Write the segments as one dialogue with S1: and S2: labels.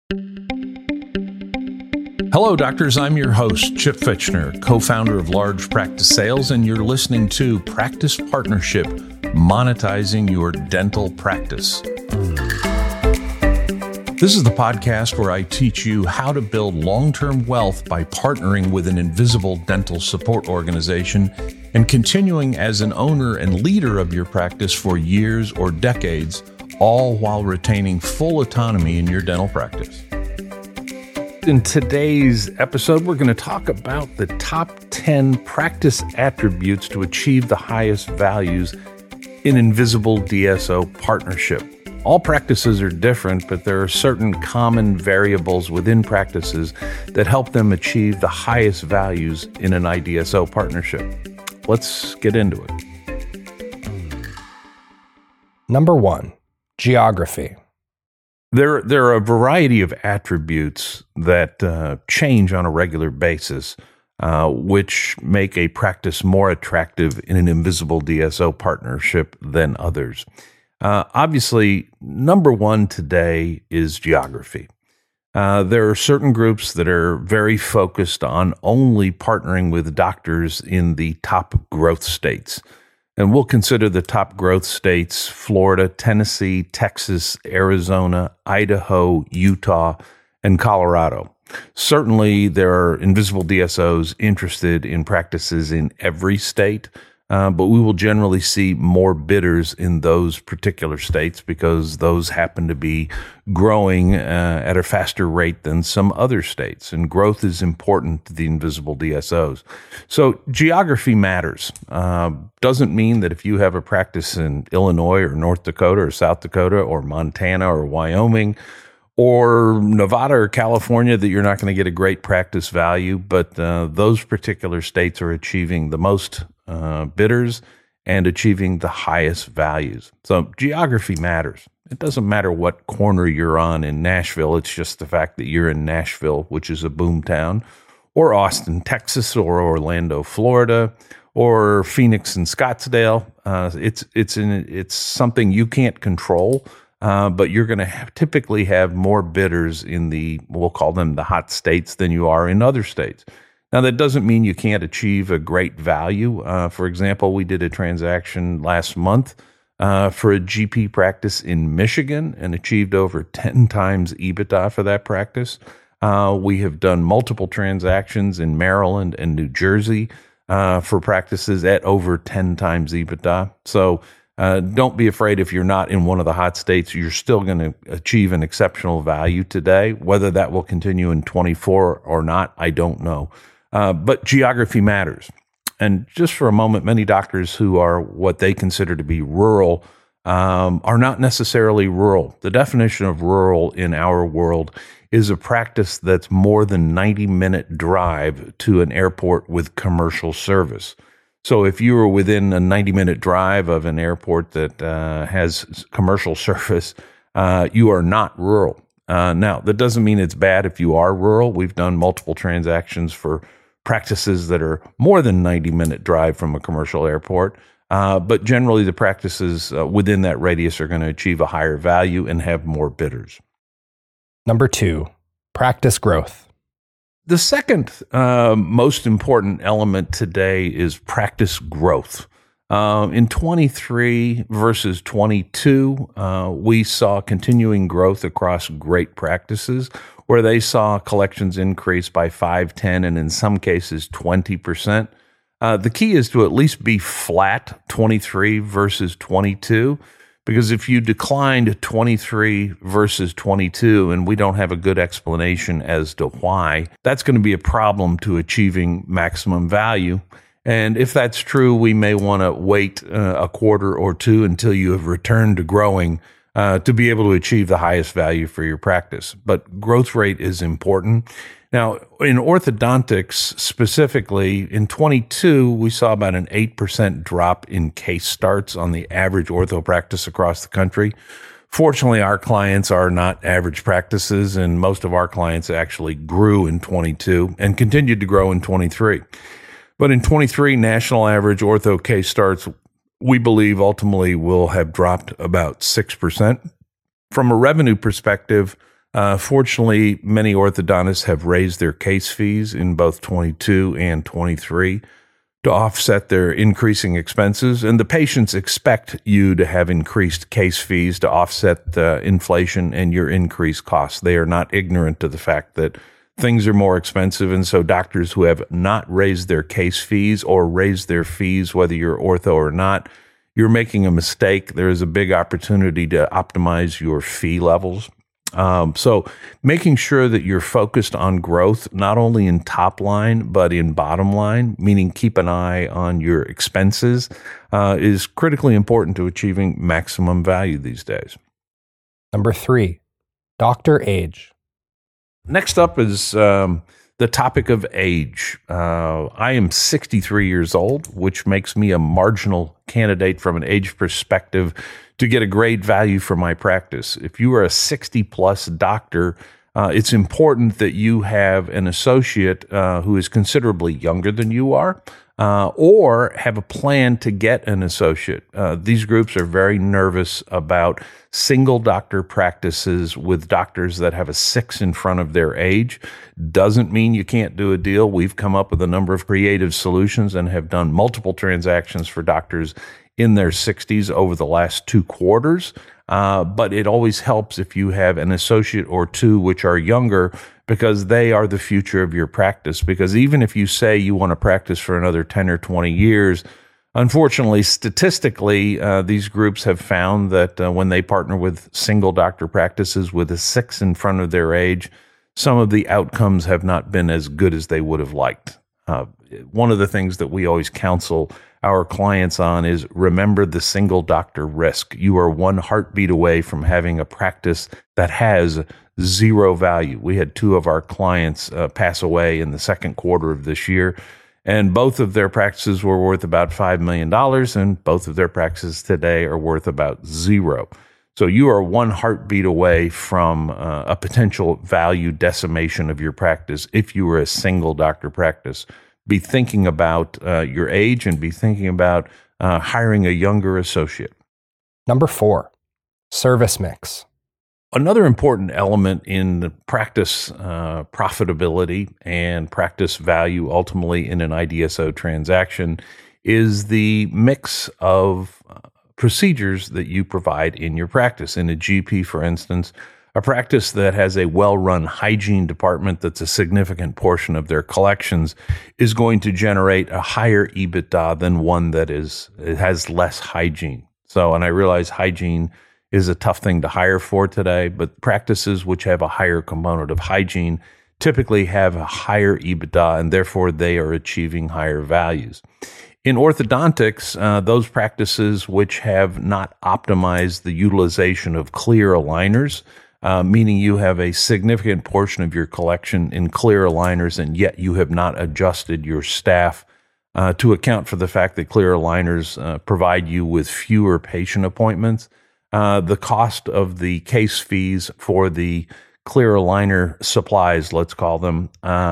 S1: Hello, doctors. I'm your host, Chip Fitchner, co-founder of Large Practice Sales, and you're listening to Practice Partnership, Monetizing Your Dental Practice. This is the podcast where I teach you how to build long-term wealth by partnering with an invisible dental support organization and continuing as an owner and leader of your practice for years or decades, all while retaining full autonomy in your dental practice. In today's episode, we're going to talk about the top 10 practice attributes to achieve the highest values in invisible DSO partnership. All practices are different, but there are certain common variables within practices that help them achieve the highest values in an IDSO partnership. Let's get into it.
S2: Number 1, geography.
S1: There are a variety of attributes that change on a regular basis, which make a practice more attractive in an invisible DSO partnership than others. Obviously, number 1 today is geography. There are certain groups that are very focused on only partnering with doctors in the top growth states. And we'll consider the top growth states: Florida, Tennessee, Texas, Arizona, Idaho, Utah, and Colorado. Certainly, there are invisible DSOs interested in practices in every state, but we will generally see more bidders in those particular states because those happen to be growing at a faster rate than some other states. And growth is important to the invisible DSOs. So geography matters. Doesn't mean that if you have a practice in Illinois or North Dakota or South Dakota or Montana or Wyoming or Nevada or California that you're not going to get a great practice value, but those particular states are achieving the most bidders and achieving the highest values. So geography matters. It doesn't matter what corner you're on in Nashville. It's just the fact that you're in Nashville, which is a boom town, or Austin, Texas, or Orlando, Florida, or Phoenix and Scottsdale. It's something you can't control. But you're going to typically have more bidders in we'll call them the hot states than you are in other states. Now, that doesn't mean you can't achieve a great value. For example, we did a transaction last month for a GP practice in Michigan and achieved over 10 times EBITDA for that practice. We have done multiple transactions in Maryland and New Jersey for practices at over 10 times EBITDA. So don't be afraid if you're not in one of the hot states. You're still going to achieve an exceptional value today. Whether that will continue in 24 or not, I don't know. But geography matters. And just for a moment, many doctors who are what they consider to be rural are not necessarily rural. The definition of rural in our world is a practice that's more than 90-minute drive to an airport with commercial service. So if you are within a 90-minute drive of an airport that has commercial service, you are not rural. Now, that doesn't mean it's bad if you are rural. We've done multiple transactions for practices that are more than 90-minute drive from a commercial airport. But generally, the practices within that radius are going to achieve a higher value and have more bidders.
S2: Number 2, practice growth.
S1: The second most important element today is practice growth. In 23 versus 22, we saw continuing growth across great practices where they saw collections increase by 5, 10, and in some cases 20%. The key is to at least be flat 23 versus 22, because if you declined 23 versus 22 and we don't have a good explanation as to why, that's going to be a problem to achieving maximum value. And if that's true, we may want to wait a quarter or two until you have returned to growing to be able to achieve the highest value for your practice. But growth rate is important. Now, in orthodontics specifically, in 22, we saw about an 8% drop in case starts on the average ortho practice across the country. Fortunately, our clients are not average practices, and most of our clients actually grew in 22 and continued to grow in 23. But in 23, national average ortho case starts, we believe ultimately will have dropped about 6%. From a revenue perspective, Fortunately, many orthodontists have raised their case fees in both 22 and 23 to offset their increasing expenses. And the patients expect you to have increased case fees to offset inflation and your increased costs. They are not ignorant to the fact that things are more expensive. And so doctors who have not raised their case fees or raised their fees, whether you're ortho or not, you're making a mistake. There is a big opportunity to optimize your fee levels. So making sure that you're focused on growth, not only in top line, but in bottom line, meaning keep an eye on your expenses, is critically important to achieving maximum value these days.
S2: Number 3, doctor age.
S1: Next up is the topic of age. I am 63 years old, which makes me a marginal candidate from an age perspective to get a great value for my practice. If you are a 60-plus doctor, it's important that you have an associate who is considerably younger than you are, or have a plan to get an associate. These groups are very nervous about single doctor practices with doctors that have a 6 in front of their age. Doesn't mean you can't do a deal. We've come up with a number of creative solutions and have done multiple transactions for doctors in their 60s over the last 2 quarters. But it always helps if you have an associate or two which are younger, because they are the future of your practice. Because even if you say you want to practice for another 10 or 20 years, unfortunately, statistically, these groups have found that when they partner with single doctor practices with a 6 in front of their age, some of the outcomes have not been as good as they would have liked. One of the things that we always counsel our clients on is remember the single doctor risk. You are one heartbeat away from having a practice that has zero value. We had 2 of our clients pass away in the second quarter of this year, and both of their practices were worth about $5 million, and both of their practices today are worth about 0. So you are one heartbeat away from a potential value decimation of your practice if you were a single doctor practice. Be thinking about your age and be thinking about hiring a younger associate.
S2: Number 4, service mix.
S1: Another important element in the practice profitability and practice value ultimately in an IDSO transaction is the mix of procedures that you provide in your practice. In a GP, for instance, a practice that has a well-run hygiene department that's a significant portion of their collections is going to generate a higher EBITDA than one that has less hygiene. So, and I realize hygiene is a tough thing to hire for today, but practices which have a higher component of hygiene typically have a higher EBITDA, and therefore they are achieving higher values. In orthodontics, those practices which have not optimized the utilization of clear aligners, meaning you have a significant portion of your collection in clear aligners, and yet you have not adjusted your staff to account for the fact that clear aligners provide you with fewer patient appointments. The cost of the case fees for the clear aligner supplies, let's call them,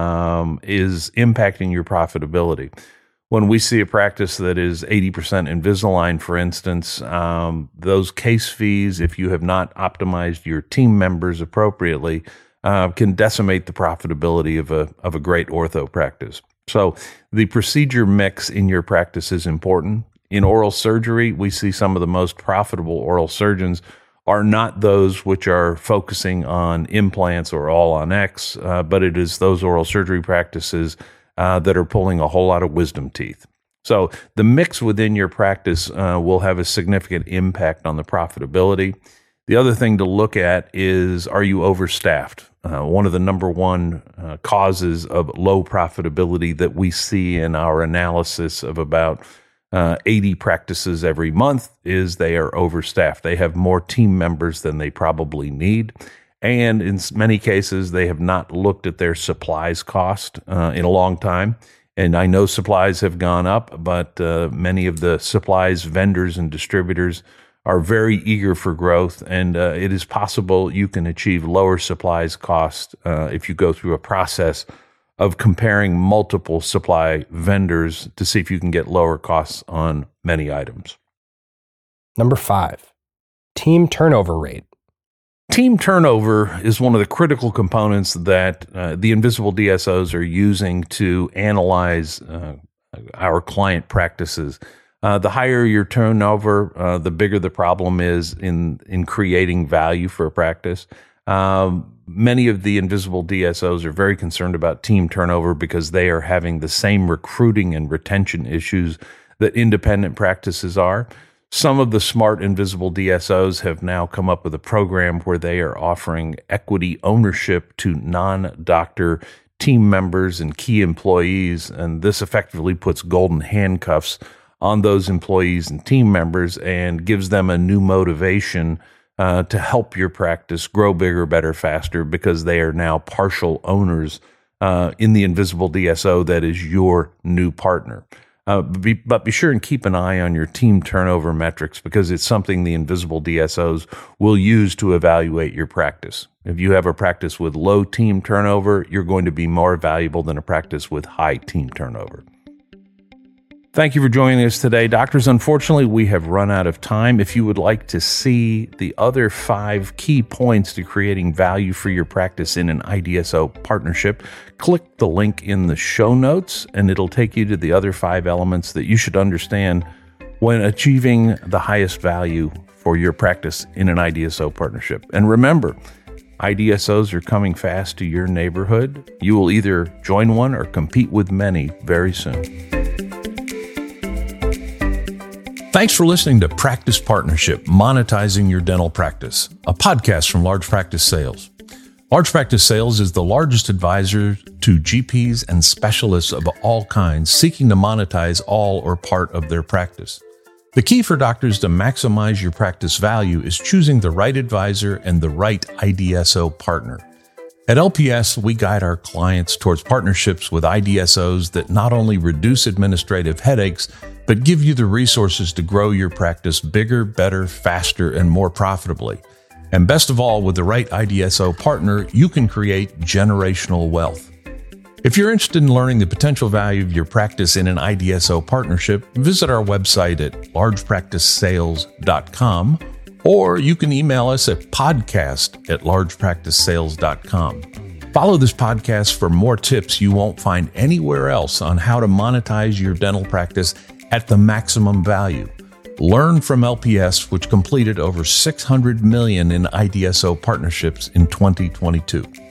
S1: is impacting your profitability. When we see a practice that is 80% Invisalign, for instance, those case fees, if you have not optimized your team members appropriately, can decimate the profitability of a great ortho practice. So the procedure mix in your practice is important. In oral surgery, we see some of the most profitable oral surgeons are not those which are focusing on implants or all on X, but it is those oral surgery practices that are pulling a whole lot of wisdom teeth. So the mix within your practice will have a significant impact on the profitability. The other thing to look at is, are you overstaffed? One of the number one causes of low profitability that we see in our analysis of about 80 practices every month is they are overstaffed. They have more team members than they probably need. And in many cases, they have not looked at their supplies cost in a long time. And I know supplies have gone up, but many of the supplies vendors and distributors are very eager for growth. And it is possible you can achieve lower supplies cost if you go through a process of comparing multiple supply vendors to see if you can get lower costs on many items.
S2: Number 5, team turnover rate.
S1: Team turnover is one of the critical components that the invisible DSOs are using to analyze our client practices. The higher your turnover, the bigger the problem is in creating value for a practice. Many of the invisible DSOs are very concerned about team turnover because they are having the same recruiting and retention issues that independent practices are. Some of the smart invisible DSOs have now come up with a program where they are offering equity ownership to non-doctor team members and key employees, and this effectively puts golden handcuffs on those employees and team members and gives them a new motivation to help your practice grow bigger, better, faster, because they are now partial owners in the invisible DSO that is your new partner. But be sure and keep an eye on your team turnover metrics because it's something the invisible DSOs will use to evaluate your practice. If you have a practice with low team turnover, you're going to be more valuable than a practice with high team turnover. Thank you for joining us today. Doctors, unfortunately, we have run out of time. If you would like to see the other 5 key points to creating value for your practice in an IDSO partnership, click the link in the show notes, and it'll take you to the other 5 elements that you should understand when achieving the highest value for your practice in an IDSO partnership. And remember, IDSOs are coming fast to your neighborhood. You will either join one or compete with many very soon. Thanks for listening to Practice Partnership, Monetizing Your Dental Practice, a podcast from Large Practice Sales. Large Practice Sales is the largest advisor to GPs and specialists of all kinds seeking to monetize all or part of their practice. The key for doctors to maximize your practice value is choosing the right advisor and the right IDSO partner. At LPS, we guide our clients towards partnerships with IDSOs that not only reduce administrative headaches, but give you the resources to grow your practice bigger, better, faster, and more profitably. And best of all, with the right IDSO partner, you can create generational wealth. If you're interested in learning the potential value of your practice in an IDSO partnership, visit our website at largepracticesales.com, or you can email us at podcast@largepracticesales.com. Follow this podcast for more tips you won't find anywhere else on how to monetize your dental practice at the maximum value. Learn from LPS, which completed over $600 million in IDSO partnerships in 2022.